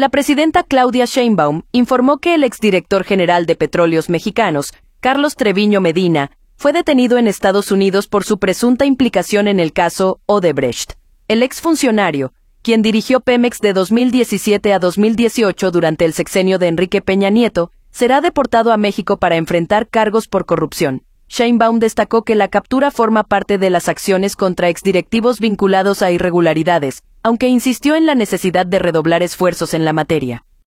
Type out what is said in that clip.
La presidenta Claudia Sheinbaum informó que el exdirector general de Petróleos Mexicanos, Carlos Treviño Medina, fue detenido en Estados Unidos por su presunta implicación en el caso Odebrecht. El exfuncionario, quien dirigió Pemex de 2017 a 2018 durante el sexenio de Enrique Peña Nieto, será deportado a México para enfrentar cargos por corrupción. Sheinbaum destacó que la captura forma parte de las acciones contra exdirectivos vinculados a irregularidades, aunque insistió en la necesidad de redoblar esfuerzos en la materia.